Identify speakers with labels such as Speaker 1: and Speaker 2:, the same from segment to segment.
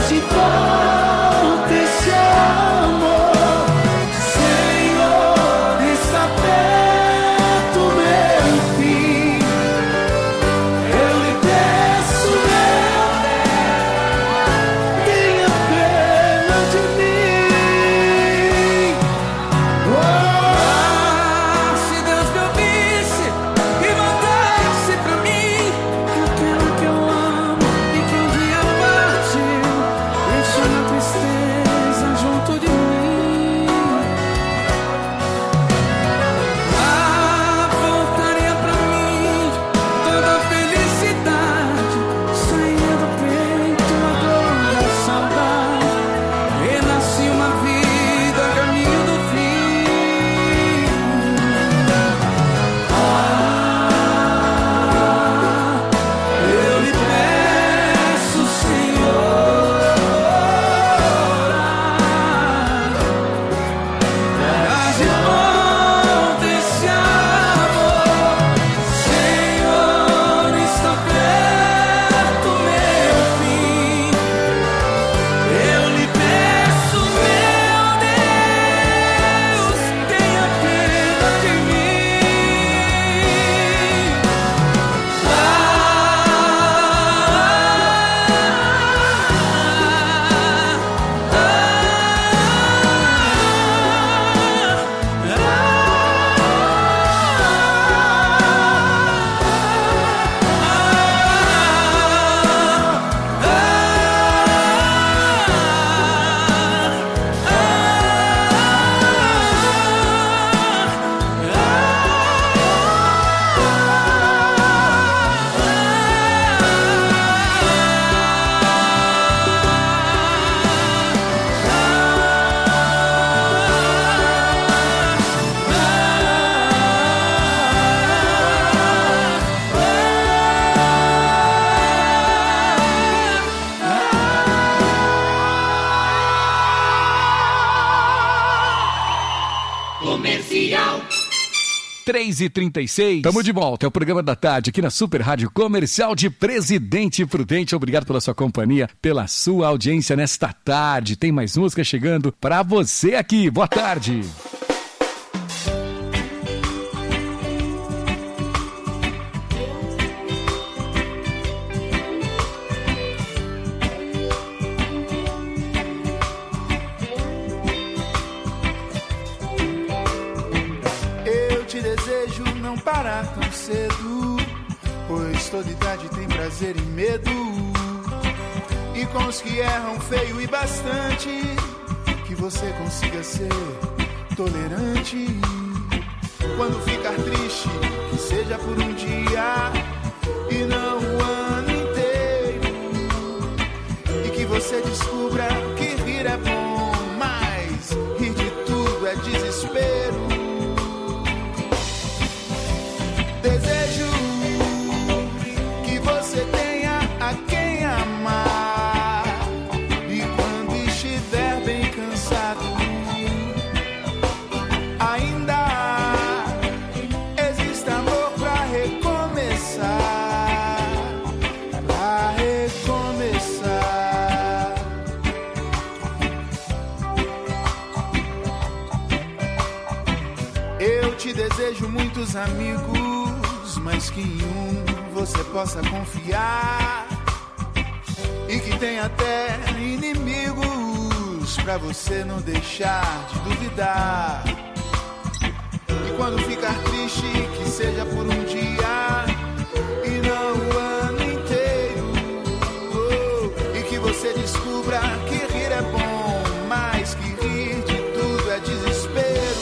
Speaker 1: de volta esse amor. Senhor, está perto meu fim. Eu lhe peço, meu Deus, tenha pena de mim.
Speaker 2: Se Deus me ouvisse e mandasse pra mim aquela que eu amo e que um dia partiu, deixando a tristeza junto de mim. Voltaria pra mim toda a felicidade, saía do peito a dor da saudade, renascia uma vida a caminho do fim. Eu lhe peço, Senhor, traz de volta esse amor. Senhor, está perto meu fim. Eu lhe peço, meu Deus, tenha pena de mim.
Speaker 3: Comercial.
Speaker 4: 3h36. Tamo de volta, é o programa da tarde aqui na Super Rádio Comercial de Presidente Prudente. Obrigado pela sua companhia, pela sua audiência nesta tarde. Tem mais música chegando pra você aqui. Boa tarde.
Speaker 1: Eu te desejo não parar tão cedo, pois toda idade tem prazer e medo. E com os que erram feio e bastante, que você consiga ser tolerante. Quando ficar triste, que seja por um dia e não o ano inteiro. E que você descubra que rir é bom, mas rir de tudo é desespero. Desejo que você tenha a quem amar, e quando estiver bem cansado, ainda existe amor pra recomeçar, pra recomeçar. Eu te desejo muitos amigos, mas que em um você possa confiar, e que tenha até inimigos pra você não deixar de duvidar. E quando ficar triste, que seja por um dia e não o ano inteiro. E que você descubra que rir é bom, mas que rir de tudo é desespero.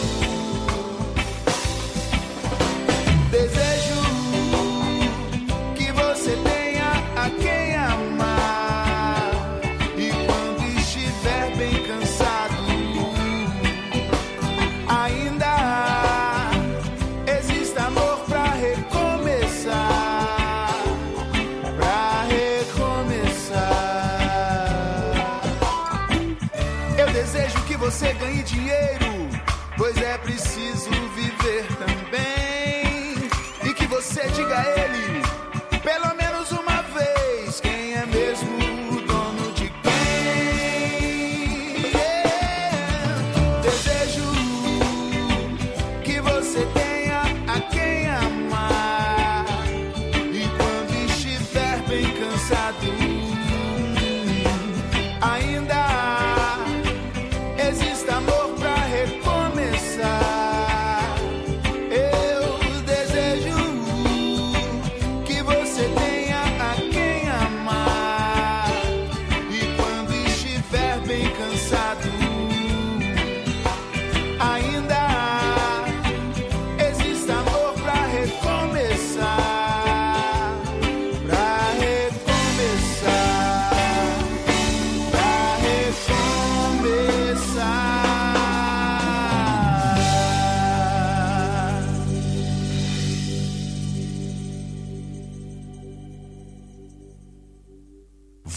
Speaker 1: Desejo que você tenha a quem amar, e quando estiver bem cansado, ainda existe amor pra recomeçar, pra recomeçar. Eu desejo que você ganhe dinheiro, pois é preciso viver também. E que você diga a ele, pelo menos uma vez, quem é mesmo o dono de quem.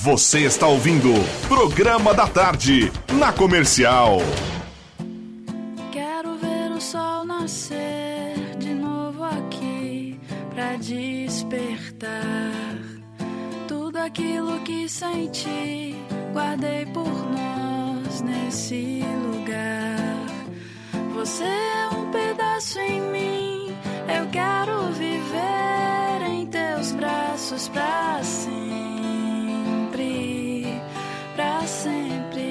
Speaker 3: Você está ouvindo Programa da Tarde, na Comercial.
Speaker 5: Quero ver o sol nascer de novo aqui pra despertar. Tudo aquilo que senti, guardei por nós nesse lugar. Você é um pedaço em mim, eu quero viver em teus braços pra sempre, pra sempre.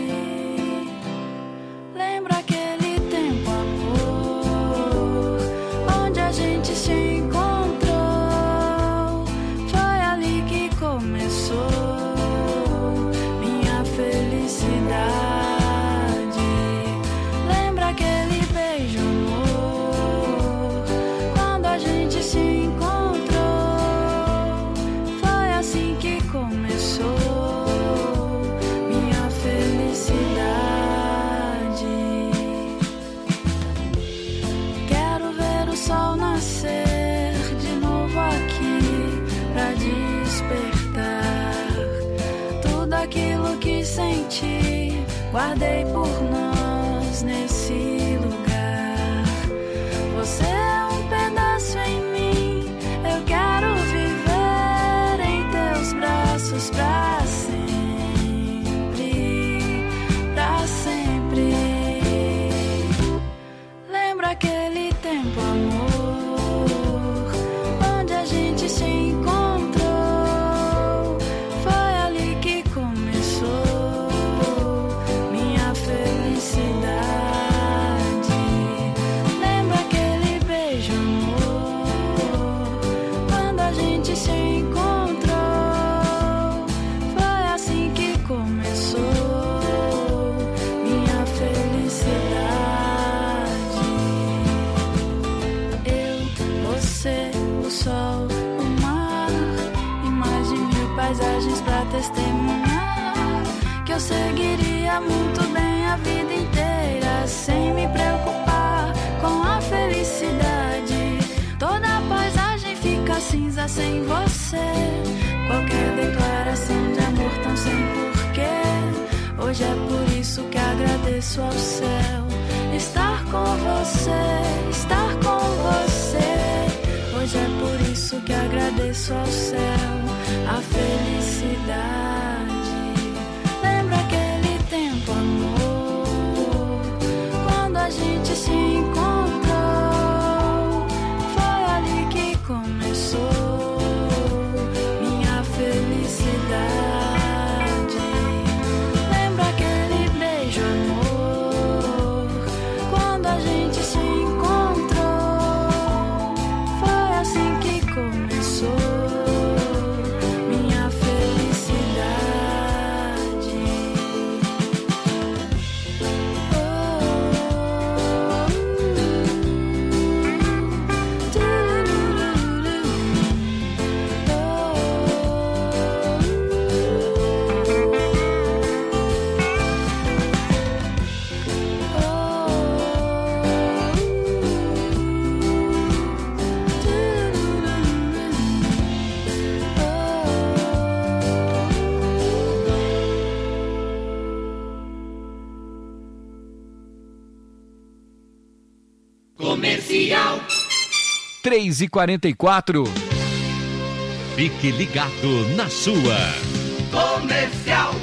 Speaker 5: Lembra aquele tempo, amor, onde a gente se encontrou? Foi ali que começou minha felicidade. Lembra aquele beijo, amor, quando a gente se encontrou? Foi assim que começou minha felicidade. Quero ver o sol nascer de novo aqui pra despertar. Tudo aquilo que senti, guardei por nós nesse lugar. Você é um pedaço em mim, eu quero viver em teus braços pra sempre, pra sempre. Lembra aquele tempo, amor, onde a gente se encontrou? Foi ali que começou minha felicidade. Lembra aquele beijo, amor, quando a gente se encontrou? Foi assim que começou minha felicidade. Eu, você, o sol, o mar e mais de 1000 paisagens pra testemunhar que eu seguiria muito bem a vida inteira sem me preocupar com a felicidade. Toda a paisagem fica cinza sem você. Qualquer declaração de amor tão sem porquê. Hoje é por isso que agradeço ao céu estar com você, estar com você. Hoje é por isso que agradeço ao céu a felicidade. Lembra aquele tempo, amor, quando a gente se encontrou? Foi ali que começou minha felicidade. Lembra aquele beijo, amor, quando a gente se encontrou? Foi assim que começou minha felicidade.
Speaker 6: Comercial
Speaker 4: 3h44.
Speaker 6: Fique ligado na sua Comercial.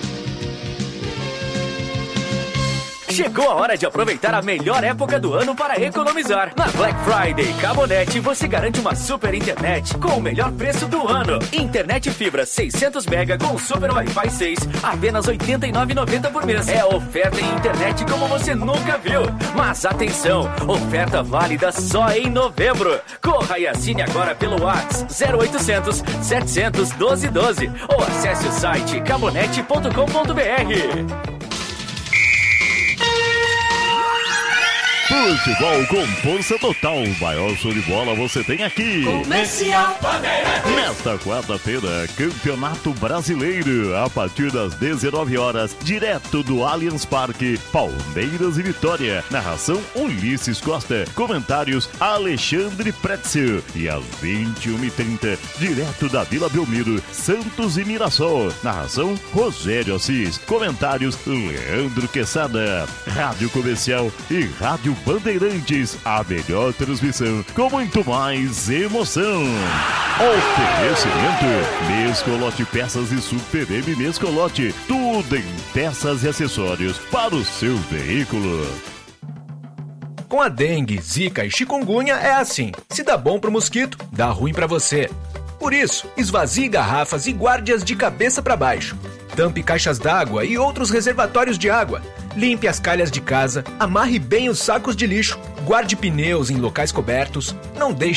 Speaker 7: Chegou a hora de aproveitar a melhor época do ano para economizar. Na Black Friday Cabonet você garante uma super internet com o melhor preço do ano. Internet fibra 600 MB com super Wi-Fi 6, apenas R$ 89,90 por mês. É oferta em internet como você nunca viu. Mas atenção, oferta válida só em novembro. Corra e assine agora pelo WhatsApp 0800 700 1212 ou acesse o site cabonet.com.br.
Speaker 8: Futebol com força total. Maior show de bola você tem aqui.
Speaker 6: Comercial Bandeirantes.
Speaker 8: Nesta quarta-feira, Campeonato Brasileiro, a partir das 19 horas, direto do Allianz Parque, Palmeiras e Vitória. Narração Ulisses Costa. Comentários Alexandre Pretzel. E às 21h30, direto da Vila Belmiro, Santos e Mirassol. Narração Rogério Assis. Comentários Leandro Quesada. Rádio Comercial e Rádio Bandeirantes, a melhor transmissão com muito mais emoção. Oferecimento Mescolote Peças e Super M Mescolote, tudo em peças e acessórios para o seu veículo.
Speaker 9: Com a dengue, zika e chikungunya é assim. Se dá bom pro mosquito, dá ruim pra você. Por isso, esvazie garrafas e guarde-as de cabeça para baixo. Tampe caixas d'água e outros reservatórios de água. Limpe as calhas de casa, amarre bem os sacos de lixo, guarde pneus em locais cobertos, não deixe